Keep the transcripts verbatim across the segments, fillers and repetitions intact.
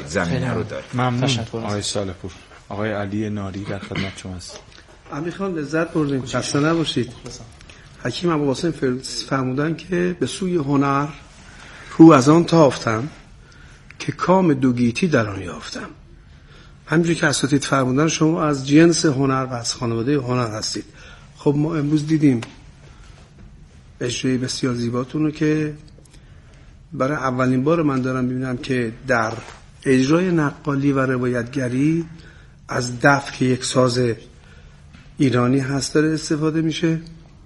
زمینه رو داره. ممنون آقای صالح‌پور. آقای علی ناری در خدمت شما است. علی خان لذت بردیم، خسته نباشید. حکیم ابوالقاسم فرمودن که به سوی هنر رو از آن تافتم که کام دوگیتی در آن یافتم. همینجور که اساتید فرمودن شما از جنس هنر و از خانواده هنر هستید. خب ما امروز دیدیم اجرای بسیار زیباتون رو که برای اولین بار من دارم میبینم که در اجرای نقالی و روایتگری از دف که یک ساز ایرانی هست داره استفاده میشه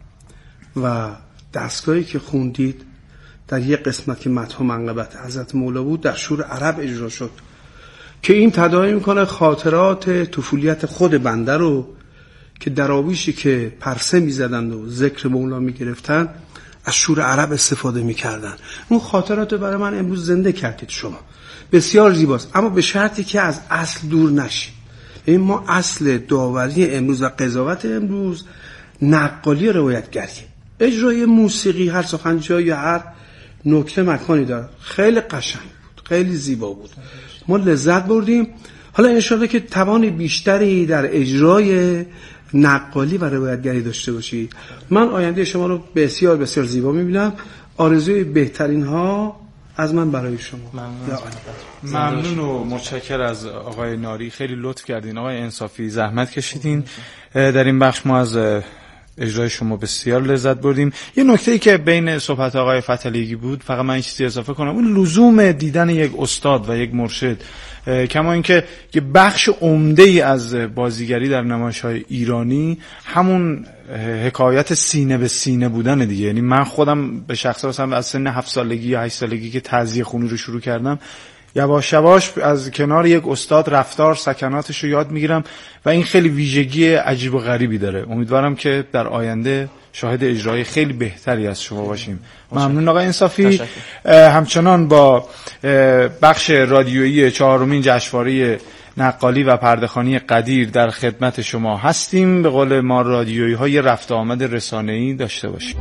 و دستگاهی که خوندید در یک قسمت که مدح و منقبت حضرت مولا بود در شور عرب اجرا شد که این تداعی میکنه خاطرات طفولیت خود بنده رو که دراویشی که پرسه میزدند و ذکر مولا میگرفتن از شور عرب استفاده میکردن. اون خاطرات رو برای من امروز زنده کردید شما. بسیار زیباست، اما به شرطی که از اصل دور نشید. این ما اصل داوری امروز و قضاوت امروز نقالی و روایتگری. اجرای موسیقی هر سخنجایی یا هر نکته مکانی داره. خیلی قشنگ بود، خیلی زیبا بود، ما لذت بردیم. حالا انشاءالله که توان بیشتری در اجرای نقالی و روایتگری داشته باشی. من آینده شما رو بسیار بسیار زیبا میبینم. آرزوی بهترین ها از من برای شما. ممنون, ممنون و متشکر از آقای ناری. خیلی لطف کردین آقای انصافی، زحمت کشیدین در این بخش. ما از اجرای شما بسیار لذت بردیم. یه نکته‌ای که بین صحبت آقای فتحعلی‌گی بود، فقط من این چیزی اضافه کنم، اون لزوم دیدن یک استاد و یک مرشد، کما اینکه یه بخش عمده‌ای از بازیگری در نمایش‌های ایرانی همون حکایت سینه به سینه بودن دیگه. یعنی من خودم به شخصه مثلا از سن هفت سالگی یا هشت سالگی که تعزیه خونی رو شروع کردم، یواش یواش از کنار یک استاد رفتار سکناتش رو یاد میگیرم و این خیلی ویژگی عجیب و غریبی داره. امیدوارم که در آینده شاهد اجرای خیلی بهتری از شما باشیم. ممنون آقای انصافی. همچنان با بخش رادیویی چهارمین جشنواره نقالی و پرده‌خوانی قدیر در خدمت شما هستیم. به قول ما رادیویی های رفت آمد رسانه‌ای داشته باشیم.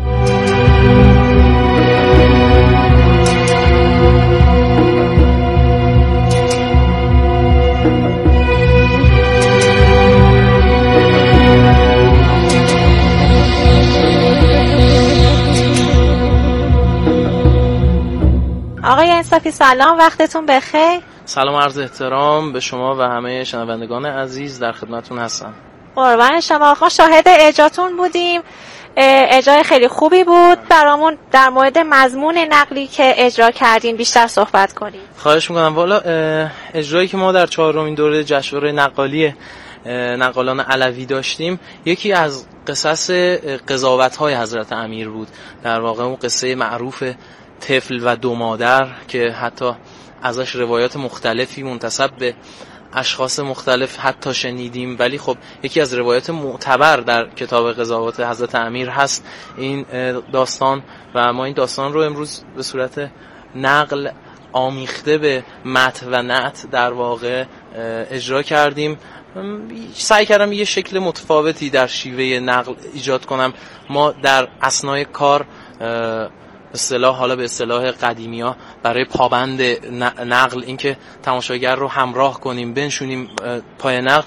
آقای انصافی سلام، وقتتون بخیر. سلام، عرض احترام به شما و همه شنوندگان عزیز، در خدمتتون هستم. قربان شما. ما شاهد اجراتون بودیم، اجرای خیلی خوبی بود. برامون در مورد مضمون نقلی که اجرا کردین بیشتر صحبت کنید. خواهش میکنم. والا اجرایی که ما در چهارمین دوره جشنواره نقالی نقالان علوی داشتیم، یکی از قصص قضاوت‌های حضرت امیر بود. در واقع اون قصه معروف طفل و دو مادر که حتی ازش روایات مختلفی منتسب به اشخاص مختلف حتی شنیدیم، ولی خب یکی از روایات معتبر در کتاب قضاوت حضرت امیر هست این داستان و ما این داستان رو امروز به صورت نقل آمیخته به متن و نعت در واقع اجرا کردیم. سعی کردم یه شکل متفاوتی در شیوه نقل ایجاد کنم. ما در اثنای کار اصطلاح حالا به اصطلاح قدیمی‌ها برای پابند نقل، اینکه تماشاگر رو همراه کنیم بنشونیم پای نقل،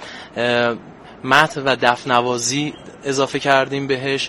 متن و دفنوازی اضافه کردیم بهش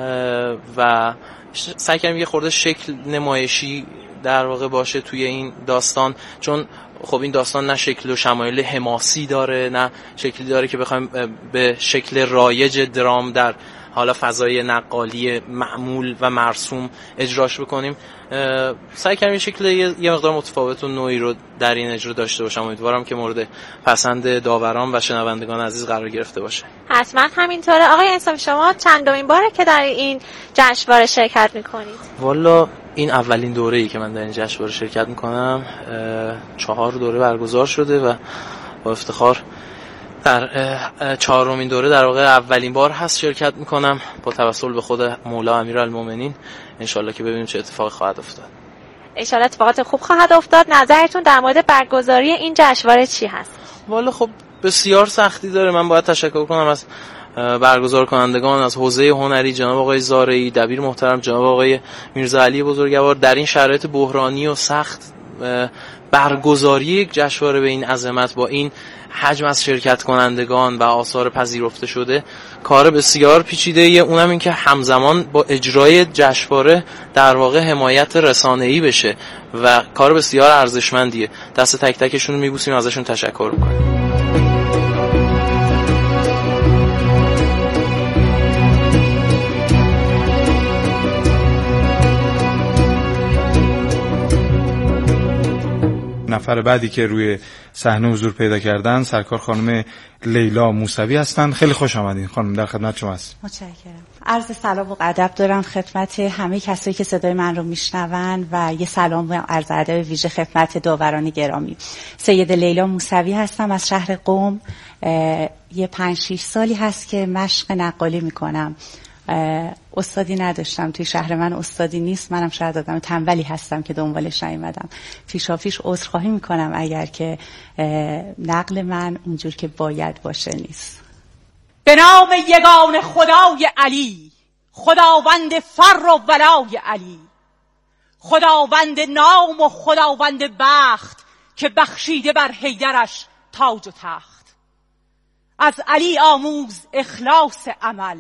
و سعی کردیم یه خورده شکل نمایشی در واقع باشه توی این داستان، چون خب این داستان نه شکل و شمایل حماسی داره نه شکلی داره که بخوایم به شکل رایج درام در حالا فضای نقالی معمول و مرسوم اجراش بکنیم. سعی کردیم شکل یه مقدار متفاوت و نوعی رو در این اجرا داشته باشم. امیدوارم که مورد پسند داوران و شنوندگان عزیز قرار گرفته باشه. حتما همینطوره. آقای انصافی شما چندمین باره که در این جشنواره شرکت میکنید؟ والا این اولین دوره‌ای که من در این جشنواره شرکت میکنم. چهار دوره برگزار شده و با افتخار در چهارمین دوره در واقع اولین بار هست شرکت میکنم با توسل به خود مولا امیرالمومنین. انشالله که ببینیم چه اتفاقی خواهد افتاد. انشالله اتفاقات خوب خواهد افتاد. نظرتون در مورد برگزاری این جشنواره چی هست؟ والا خب بسیار سختی داره. من باید تشکر کنم از برگزار کنندگان، از حوزه هنری جناب آقای زارعی، دبیر محترم جناب آقای میرزا علی بزرگوار. در این شرایط بحرانی و سخت برگزاری یک جشنواره به این عظمت با این حجم از شرکت کنندگان و آثار پذیرفته شده کار بسیار پیچیده‌ایه. اونم این که همزمان با اجرای جشنواره در واقع حمایت رسانه‌ای بشه و کار بسیار ارزشمندیه. دست تک تکشون میبوسیم، ازشون تشکر می‌کنیم. نفر بعدی که روی صحنه حضور پیدا کردن سرکار خانم لیلا موسوی هستند. خیلی خوش آمدین خانم، در خدمت شما هستم. متشکرم. عرض سلام و ادب دارم خدمت همه کسایی که صدای من رو میشنون و یه سلام و عرض ادب ویژه خدمت داوران گرامی. سید لیلا موسوی هستم از شهر قم. یه پنج شش سالی هست که مشق نقالی میکنم. استادی نداشتم، توی شهر من استادی نیست، منم شاید آدم تنبلی هستم که دنبالش نیومدم. پیشاپیش عذرخواهی میکنم اگر که نقل من اونجور که باید باشه نیست. به نام یگان خدای علی، خداوند فر و ولای علی، خداوند نام و خداوند بخت که بخشیده بر حیدرش تاج و تخت. از علی آموز اخلاص عمل.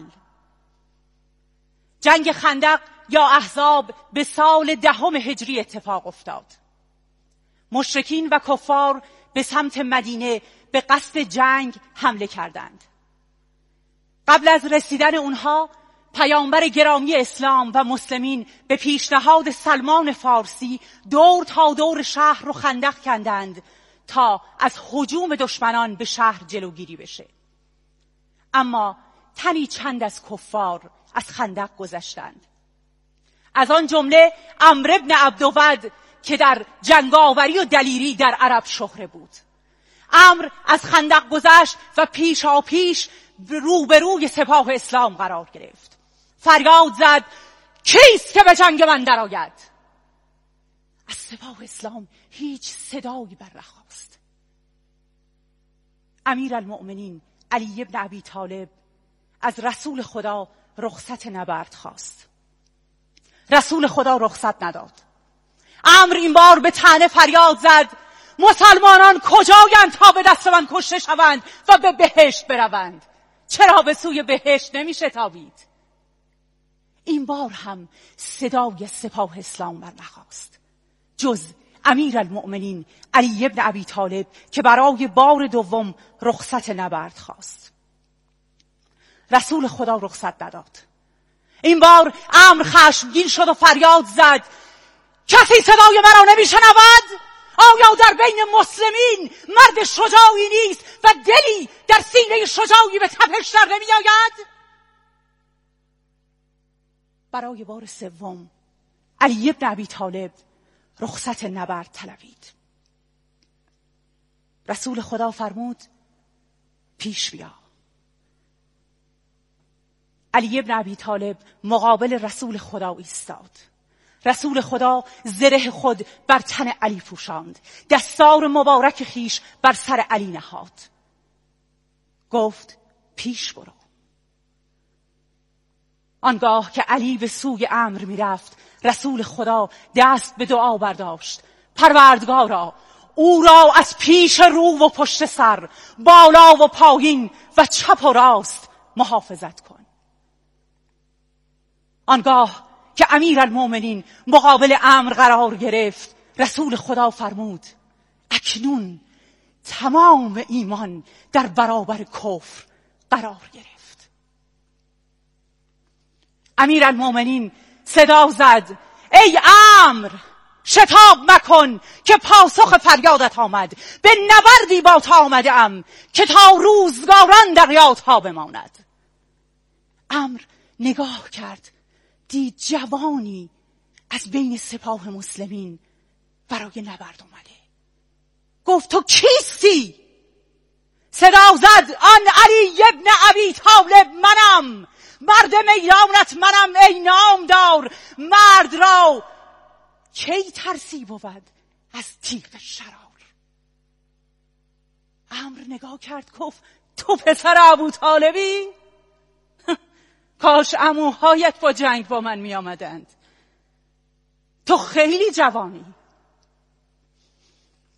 جنگ خندق یا احزاب به سال دهم هجری اتفاق افتاد. مشرکین و کفار به سمت مدینه به قصد جنگ حمله کردند. قبل از رسیدن اونها پیامبر گرامی اسلام و مسلمین به پیشنهاد سلمان فارسی دور تا دور شهر رو خندق کندند تا از هجوم دشمنان به شهر جلوگیری بشه. اما تنی چند از کفار از خندق گذشتند. از آن جمله عمرو بن عبدود که در جنگاوری و دلیری در عرب شهره بود. عمرو از خندق گذشت و پیشا پیش روبروی سپاه اسلام قرار گرفت. فریاد زد کیست که به جنگ من درآید؟ از سپاه اسلام هیچ صدایی برنخاست. امیرالمؤمنین علی بن ابی طالب از رسول خدا رخصت نبرد خواست. رسول خدا رخصت نداد. عمرو این بار به طعنه فریاد زد مسلمانان کجایند تا به دست من کشته شوند و به بهشت بروند؟ چرا به سوی بهشت نمیشه تابید؟ این بار هم صدای سپاه اسلام برنخاست جز امیرالمؤمنین علی بن ابی طالب که برای بار دوم رخصت نبرد خواست. رسول خدا رخصت نداد. این بار عمرو خشمگین شد و فریاد زد کسی صدای مرا نمیشنود؟ آیا در بین مسلمین مرد شجاعی نیست و دلی در سینه شجاعی به تپش در نمی آید؟ برای بار سوم علی بن ابی طالب رخصت نبرد طلبید. رسول خدا فرمود پیش بیا. علی بن ابی طالب مقابل رسول خدا ایستاد. رسول خدا زره خود بر تن علی پوشاند، دستار مبارک خیش بر سر علی نهاد، گفت پیش برو. آنگاه که علی به سوی عمرو می رفت رسول خدا دست به دعا برداشت پروردگارا او را از پیش رو و پشت سر، بالا و پایین و چپ و راست محافظت کن. آنگاه که امیرالمؤمنین مقابل عمرو قرار گرفت رسول خدا فرمود اکنون تمام ایمان در برابر کفر قرار گرفت. امیرالمؤمنین صدا زد ای عمرو شتاب مکن که پاسخ فریادت آمد. به نبردی با تا آمده ام که تا روزگاران در یادها بماند. عمرو نگاه کرد، دید جوانی از بین سپاه مسلمین برای نبرد اومده. گفت تو کیستی؟ صدا زد آن علی ابن ابی طالب منم، مرد میدانت منم ای نامدار. مرد را کی ترسی بود از تیغ شرار. عمرو نگاه کرد گفت تو پسر ابو طالبی؟ کاش عموهایت با جنگ با من می آمدند. تو خیلی جوانی.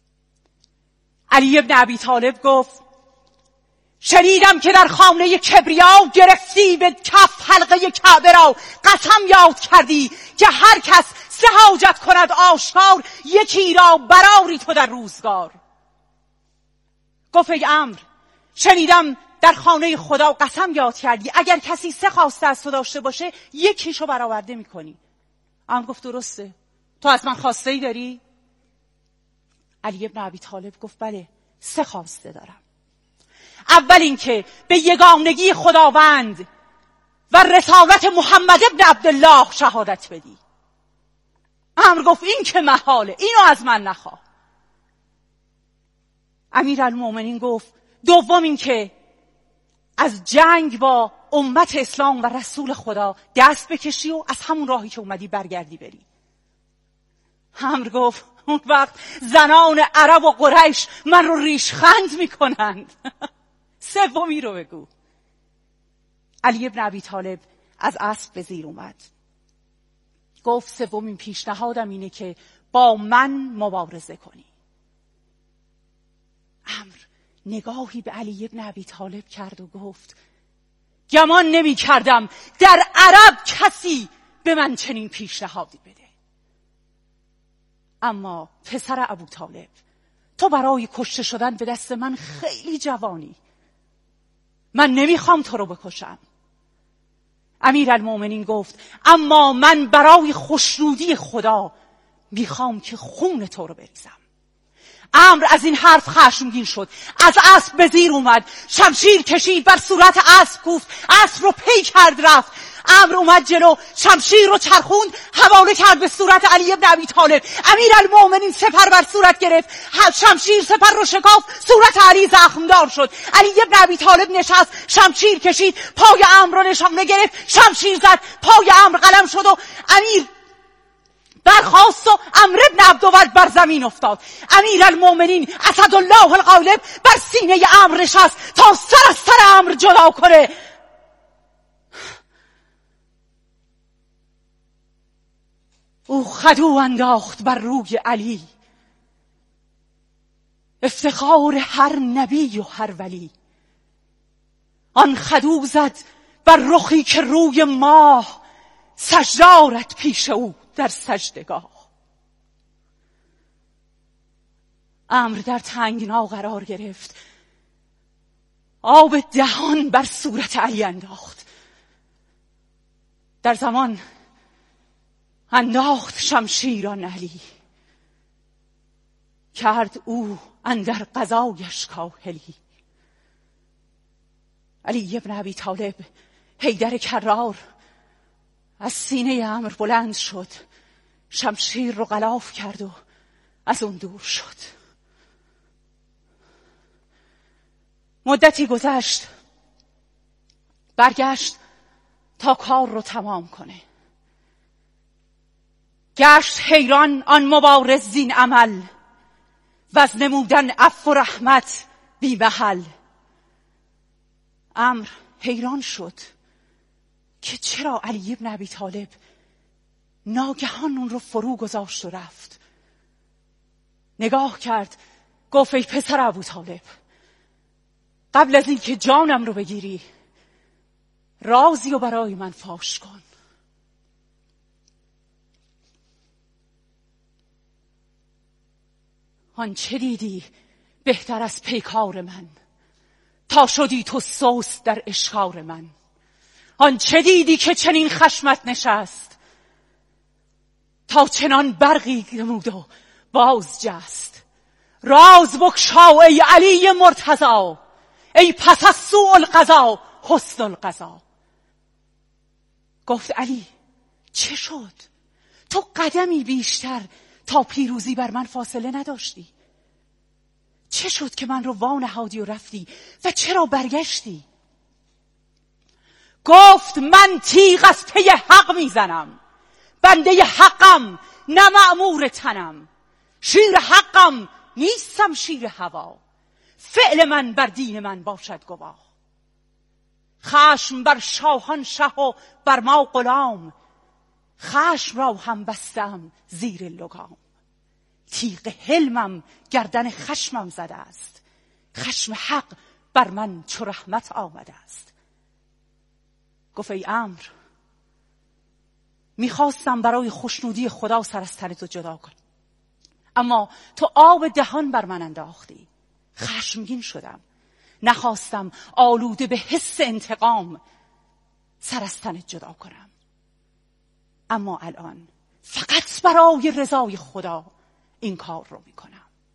علی ابن ابی طالب گفت شنیدم که در خانه کبریا گرفتی به کف حلقه کعبه را، قسم یاد کردی که هر کس سه حاجت کند آشکار، یکی را برآری تو در روزگار. گفت ای عمرو، شنیدم در خانه خدا قسم یاد کردی اگر کسی سه خواسته از تو داشته باشه یکیشو برآورده میکنی. عمرو گفت درسته، تو از من خواسته ای داری؟ علی ابن ابی طالب گفت بله، سه خواسته دارم. اول اینکه به یگانگی خداوند و رسالت محمد ابن عبدالله شهادت بدی. عمرو گفت این که محاله، اینو از من نخواه. امیرالمومنین گفت دوم اینکه از جنگ با امت اسلام و رسول خدا دست بکشی و از همون راهی که اومدی برگردی بری. عمرو گفت اون وقت زنان عرب و قریش من رو ریشخند میکنند. سومی رو بگو. علی ابن ابی طالب از اسب به زیر اومد. گفت سومین پیشنهادم اینه که با من مبارزه کنی. عمرو نگاهی به علی ابن ابی طالب کرد و گفت گمان نمی کردم در عرب کسی به من چنین پیشنهادی بده. اما پسر ابو طالب، تو برای کشته شدن به دست من خیلی جوانی، من نمیخوام تو رو بکشم. امیرالمومنین گفت اما من برای خوشنودی خدا میخوام که خون تو رو بریزم. عمرو از این حرف خشمگین شد، از اسب به زیر اومد، شمشیر کشید، بر صورت اسب کوفت، اسب رو پی کرد رفت. عمرو اومد جلو، شمشیر رو چرخوند، حواله کرد به صورت علی ابن ابی طالب. امیرالمومنین سپر بر صورت گرفت، شمشیر سپر رو شکافت، صورت علی زخمدار شد. علی ابن ابی طالب نشست، شمشیر کشید، پای عمرو رو نشانه گرفت، شمشیر زد، پای عمرو قلم شد و امیر برخاست و عمرو بن عبدود بر زمین افتاد. امیرالمومنین اسدالله الغالب بر سینه عمرو نشست تا سر از سر عمرو جدا کنه. او خدو انداخت بر روی علی، افتخار هر نبی و هر ولی. آن خدو زد بر رخی که روی ماه، سجدارت پیش او در سجدگاه. عمرو در تنگنا قرار گرفت، آب دهان بر صورت علی انداخت. در زمان انداخت شمشیران علی، کرد او اندر قضایش کاهلی. علی ابن ابی طالب حیدر کرار از سینه عمرو بلند شد، شمشیر رو غلاف کرد و از اون دور شد. مدتی گذشت، برگشت تا کار رو تمام کنه. گشت حیران آن مبارز زین عمل، و از نمودن عفو و رحمت بی محل. عمرو حیران شد که چرا علی ابن ابی طالب ناگهان اون رو فرو گذاشت و رفت. نگاه کرد، گفت ای پسر ابو طالب، قبل از این که جانم رو بگیری رازی رو برای من فاش کن. آن چه دیدی بهتر از پیکار من، تا شدی تو سوست در اشکار من. آن چه دیدی که چنین خشمت نشست، تا چنان برقی نمود و باز جست. راز بگشا ای علی مرتضی، ای پس از سوء القضا حسن القضا. گفت علی چه شد؟ تو قدمی بیشتر تا پیروزی بر من فاصله نداشتی. چه شد که من رو وانهادی و رفتی و چرا برگشتی؟ گفت من تیغ از پی حق میزنم، بنده حقم نه مأمور تنم. شیر حقم نیستم شیر هوا، فعل من بر دین من باشد گواه. خشم بر شاهان شه و بر ما غلام، خشم را هم بستم زیر لگام. تیغ حلمم گردن خشمم زده است. خشم حق بر من چو رحمت آمده است. گفت ای عمرو، میخواستم برای خوشنودی خدا سر از تن تو جدا کنم، اما تو آب دهان بر من انداختی. خشمگین شدم، نخواستم آلوده به حس انتقام سر از تن جدا کنم، اما الان فقط برای رضای خدا این کار رو میکنم.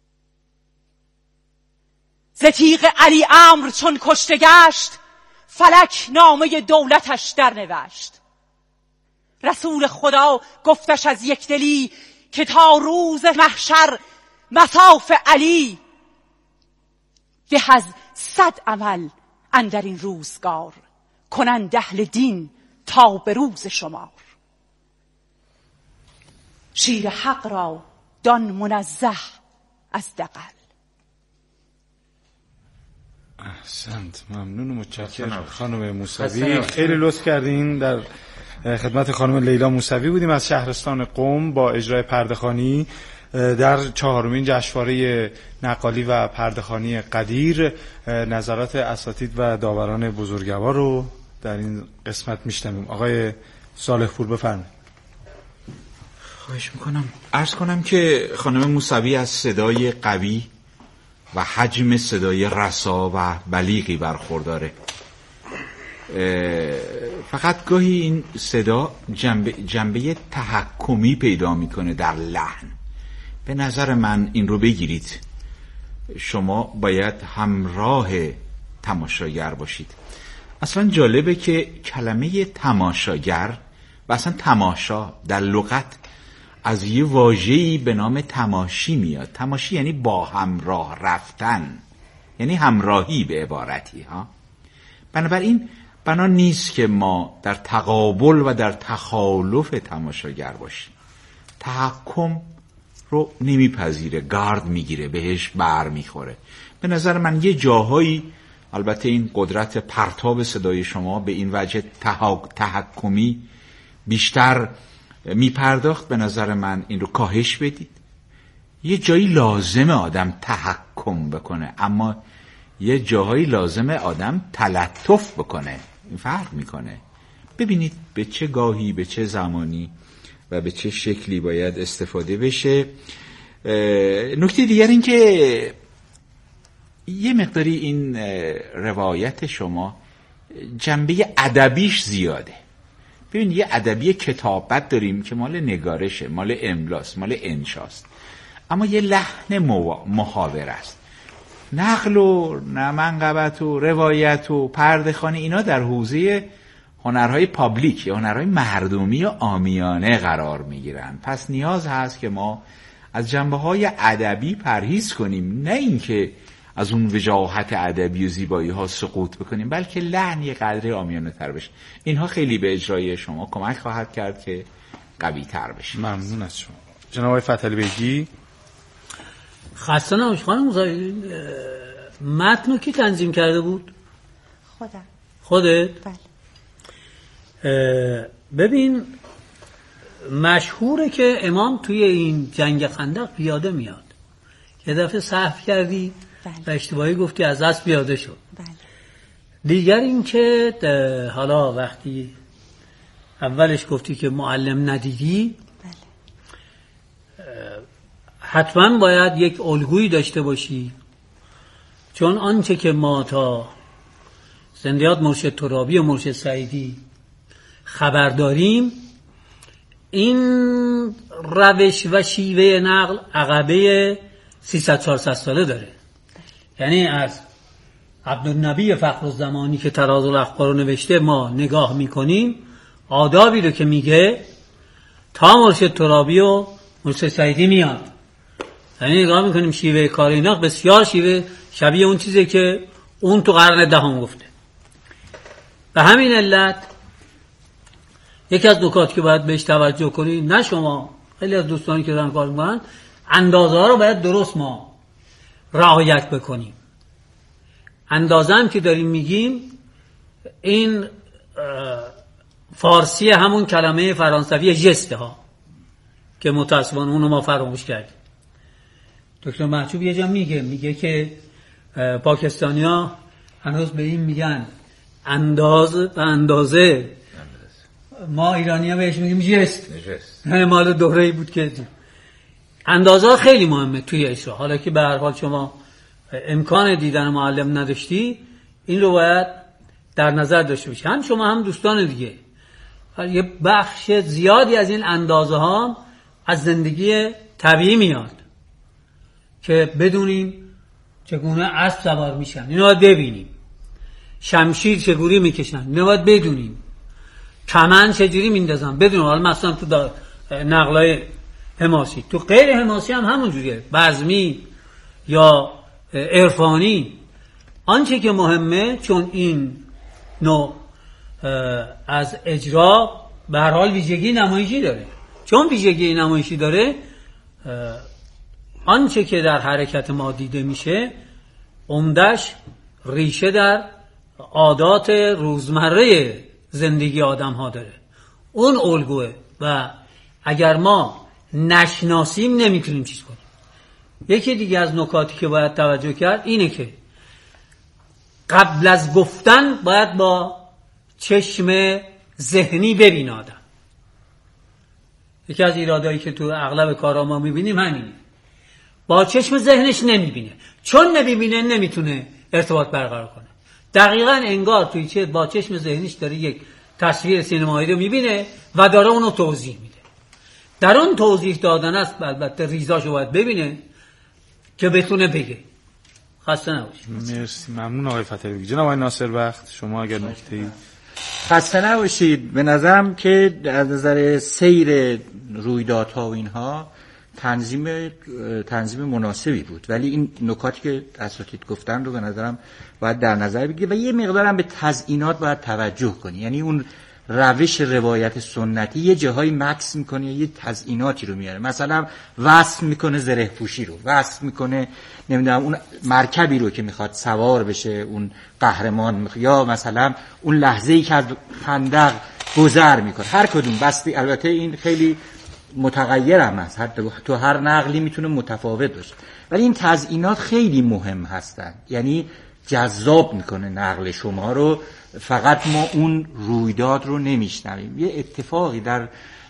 ز تیغ علی عمرو چون کشته گشت، فلک نامه دولتش در نوشت. رسول خدا گفتش از یک دلی، که تا روز محشر مصاف علی. به از صد عمل اندر این روزگار، کنند اهل دین تا به روز شمار. شیر حق را دان منزه از دغل. احسنت، ممنون و متشکرم خانم موسوی، خیلی لطف کردین. در خدمت خانم لیلا موسوی بودیم از شهرستان قم با اجرای پرده‌خوانی در چهارمین جشنواره نقالی و پرده‌خوانی قدیر. نظرات اساتید و داوران بزرگوار رو در این قسمت میشنویم. آقای صالح پور بفرمایید. خواهش میکنم. عرض کنم که خانم موسوی از صدای قوی و حجم صدای رسا و بلیغی برخورداره. فقط گاهی این صدا جنبه, جنبه تحکمی پیدا میکنه در لحن. به نظر من این رو بگیرید، شما باید همراه تماشاگر باشید. اصلا جالبه که کلمه تماشاگر و اصلا تماشا در لغت از یه واژه‌ای به نام تماشی میاد. تماشی یعنی با همراه رفتن، یعنی همراهی به عبارتی ها. بنابراین بنا نیست که ما در تقابل و در تخالف تماشاگر باشیم. تحکم رو نمیپذیره، گارد میگیره، بهش بر میخوره. به نظر من یه جاهایی، البته این قدرت پرتاب صدای شما به این وجه تحکمی بیشتر میپرداخت، به نظر من این رو کاهش بدید. یه جایی لازمه آدم تحکم بکنه، اما یه جاهایی لازمه آدم تلطف بکنه. این فرق میکنه. ببینید به چه گاهی، به چه زمانی و به چه شکلی باید استفاده بشه. نکته دیگر این که یه مقداری این روایت شما جنبه ادبیش زیاده. ببین یه ادبی کتابت داریم که مال نگارشه، مال املاست، مال انشاست، اما یه لحن محاوره است. نقل و منقبت و روایت و پرده‌خوانی اینا در حوزه هنرهای پابلیک یا هنرهای مردمی و عامیانه قرار میگیرن. پس نیاز هست که ما از جنبه‌های ادبی پرهیز کنیم، نه اینکه از اون وجاهت ادبی و زیبایی ها سقوط بکنیم، بلکه لحن یه قدری عامیانه تر بشه. اینها خیلی به اجرای شما کمک خواهد کرد که قوی تر بشه. ممنون از شما. جناب آقای فتحعلی بیگی. خسته نباشید خانم موسوی، متن رو کی تنظیم کرده بود؟ خودم. خودت؟ بله. ببین مشهوره که امام توی این جنگ خندق پیاده میاد. یه دفعه سهو کردی بله. و اشتباهی گفتی از دست پیاده شد. بله. دیگر این که حالا وقتی اولش گفتی که معلم ندیدی، بله. حتما باید یک الگویی داشته باشی، چون آنچه که ما تا زندیات مرشد ترابی و مرشد سعیدی خبر داریم، این روش و شیوه نقل عقبه سیصد چهارصد ساله داره. یعنی از عبدالنبی فخرالزمانی که تراز الاخبار رو نوشته ما نگاه میکنیم، آدابی رو که میگه تا مرشد ترابی و مرشد سعیدی میاد. یعنی نگاه میکنیم شیوه کار اینا بسیار شیوه شبیه اون چیزی که اون تو قرن دهم گفته. به همین علت یکی از نکات که باید بهش توجه کنید، نه شما، خیلی از دوستانی که دارن کار میکنن، اندازه ها رو باید درست ما رعایت بکنیم. اندازه هم که داریم میگیم این فارسی همون کلمه فرانسوی ژست ها که متاسفانه اونو ما فراموش کردیم. دکتر محجوب یه جا میگه میگه که پاکستانیا هنوز به این میگن انداز و اندازه، ما ایرانی‌ها بهش میگیم جست. نه مال دوره‌ای بود که اندازه خیلی مهمه توی اجرا. حالا که به هر حال شما امکان دیدن معلم نداشتی، این رو باید در نظر داشته باشی. هم شما هم دوستان دیگه. یه بخش زیادی از این اندازه ها از زندگی طبیعی میاد که بدونیم چگونه اسب سوار میشن، اینو باید ببینیم. شمشیر چگونه میکشن، اینو باید بدونیم. کمن چجوری میندازن بدونیم. حالا مثلا تو نقلای حماسی، تو غیر حماسی هم همون جوریه، بزمی یا عرفانی. آنچه که مهمه، چون این نوع از اجرا به هر حال ویژگی نمایشی داره، چون ویژگی نمایشی داره، آنچه که در حرکت ما دیده میشه عمدش ریشه در عادات روزمره زندگی آدم ها داره. اون الگوه و اگر ما نشناسیم نمیتونیم چیز کنیم. یکی دیگه از نکاتی که باید توجه کرد اینه که قبل از گفتن باید با چشم ذهنی ببین آدم. یکی از ایرادایی که تو اغلب کارا ما میبینیم همینه، با چشم ذهنش نمیبینه، چون نمیبینه نمیتونه ارتباط برقرار کنه. دقیقاً انگار توی چه با چشم ذهنش داره یک تصویر سینمایی رو میبینه و داره اونو توضیح میده. در اون توضیح دادن است البته ریزاشو باید ببینه که بتونه بگه. خسته نباشید. مرسی، ممنون آقای فتحی. جناب آقای ناصر بخت، شما اگر نکته‌ای. خسته نباشید. به نظرم که از نظر سیر رویدادها و اینها تنظیم تنظیم مناسبی بود، ولی این نکاتی که اساتید گفتن رو به نظرم باید در نظر بگیری و یه مقدارم به تزیینات باید توجه کنی. یعنی اون روش روایت سنتی یه جاهایی مکس میکنه، یه تزییناتی رو میاره، مثلا وصف میکنه زره پوشی رو، وصف میکنه نمیدونم اون مرکبی رو که میخواد سوار بشه اون قهرمان، یا مثلا اون لحظه‌ای که از خندق گذر میکنه. هر کدوم بستی، البته این خیلی متغیر هم هست، حتی تو هر نقلی میتونه متفاوت باشه، ولی این تزیینات خیلی مهم هستن. یعنی جذاب میکنه نقل شما رو، فقط ما اون رویداد رو نمیشنویم. یه اتفاقی در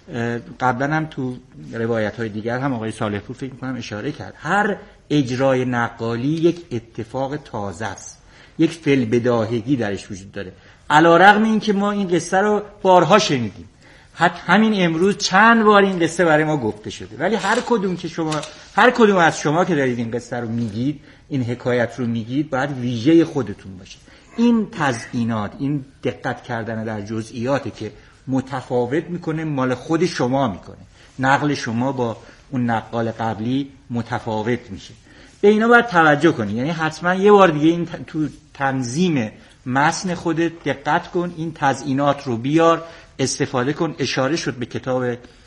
قبلا هم تو روایت های دیگر هم آقای صالح پور فکر میکنم اشاره کرد، هر اجرای نقالی یک اتفاق تازه است، یک فی‌البداهگی درش وجود داره. علی‌رغم این که ما این قصه رو بارها شنیدیم، حتی همین امروز چند بار این قصه برای ما گفته شده، ولی هر کدوم که شما هر کدوم از شما که دارید این قصه رو میگید، این حکایت رو میگید، باید ویژه خودتون باشه. این تزیینات، این دقت کردن در جزئیاتی که متفاوت میکنه، مال خود شما میکنه. نقل شما با اون نقال قبلی متفاوت میشه. به اینا باید توجه کنی. یعنی حتما یه بار دیگه این تو تنظیم متن خودت دقت کن، این تزیینات رو بیار، استفاده کن. اشاره شد به کتاب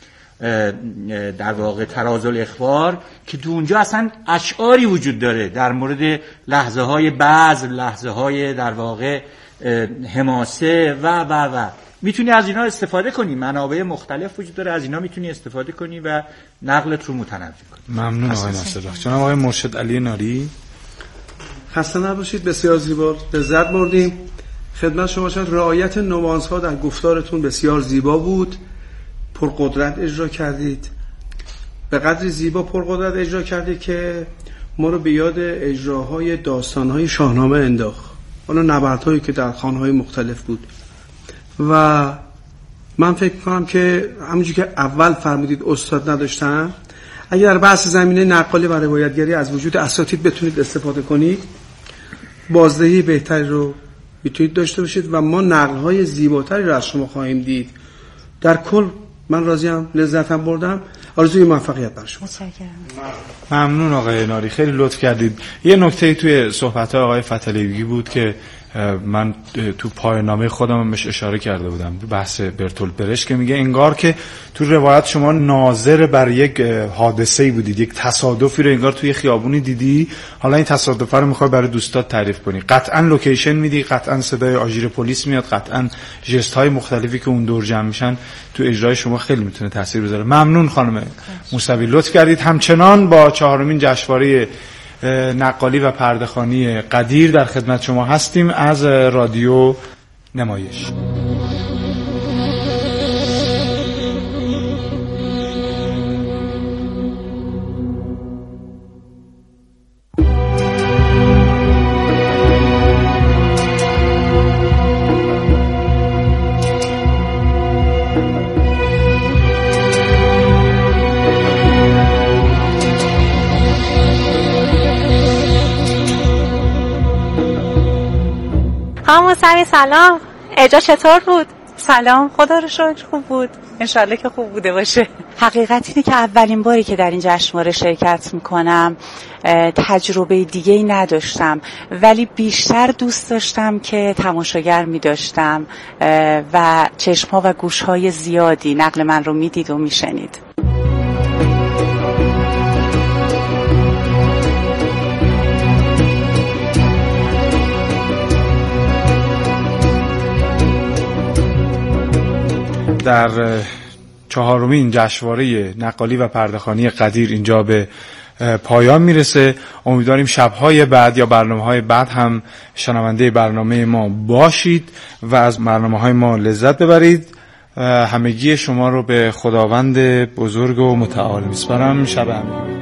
در واقع تراز الاخبار که تو اونجا اصلا اشعاری وجود داره در مورد لحظه های بزم، لحظه های در واقع حماسه و و و میتونی از اینا استفاده کنی. منابع مختلف وجود داره، از اینا میتونی استفاده کنی و نقلت رو متنوع کنی. ممنون آقای ناصر. جناب آقای مرشد علی ناری. خسته نباشید، بسیار زیبا لذت بردیم. خدمت شما شد. رعایت نوانس ها در گفتارتون بسیار زیبا بود، پرقدرت اجرا کردید، به قدری زیبا پرقدرت اجرا کردید که ما رو به یاد اجراهای داستانهای شاهنامه انداخت، حالا نبردهایی که در خانه‌های مختلف بود. و من فکر می‌کنم که همونجوری که اول فرمودید استاد نداشتن، اگر در بحث زمینه نقالی و روایتگری از وجود اساتید بتونید استفاده کنید، بازدهی بهتری رو میتونید داشته باشید و ما نقل‌های زیباتری رو از شما خواهیم دید. در کل من راضیم، لذتم بردم. آرزوی موفقیت برای شما. متشکرم. ممنون آقای ناری، خیلی لطف کردید. یه نکته توی صحبت آقای فتحعلی‌بی بود که من تو پایان‌نامه خودم بهش اشاره کرده بودم، بحث برتولت برشت، که میگه انگار که تو روایت شما ناظر بر یک حادثه‌ای بودید، یک تصادفی رو انگار توی خیابونی دیدی، حالا این تصادف رو میخوای برای دوستات تعریف کنی، قطعاً لوکیشن میدی، قطعاً صدای آژیر پلیس میاد، قطعاً ژست‌های مختلفی که اون دور جمع میشن تو اجرای شما خیلی میتونه تاثیر بذاره. ممنون خانم موسوی، لطف کردید. همچنان با چهارمین جشنواره نقالی و پرده‌خوانی قدیر در خدمت شما هستیم از رادیو نمایش. خانم موسوی سلام، اجرا چطور بود؟ سلام، خدا رو شکر خوب بود، انشالله که خوب بوده باشه. حقیقت اینه که اولین باری که در این جشنواره شرکت میکنم تجربه دیگه ای نداشتم، ولی بیشتر دوست داشتم که تماشاگر میداشتم و چشمها و گوشهای زیادی نقل من رو میدید و میشنید. در چهارمین جشنواره نقالی و پرده‌خوانی قدیر اینجا به پایان میرسه. امیدواریم شب‌های بعد یا برنامه‌های بعد هم شنونده برنامه ما باشید و از برنامه‌های ما لذت ببرید. همگی شما رو به خداوند بزرگ و متعال میسپارم. شب امید.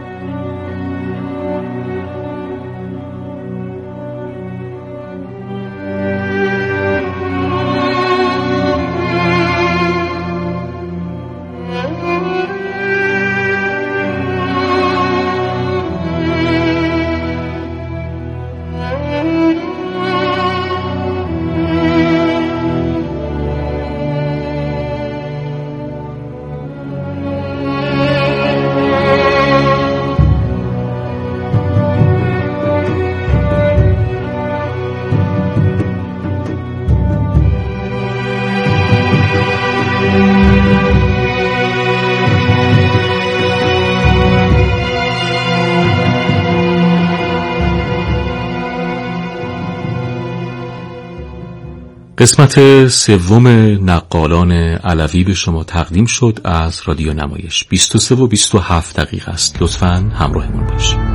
قسمت سوم نقالان علوی به شما تقدیم شد از رادیو نمایش. بیست و سه و بیست و هفت دقیقه است. لطفاً همراهمون باشید.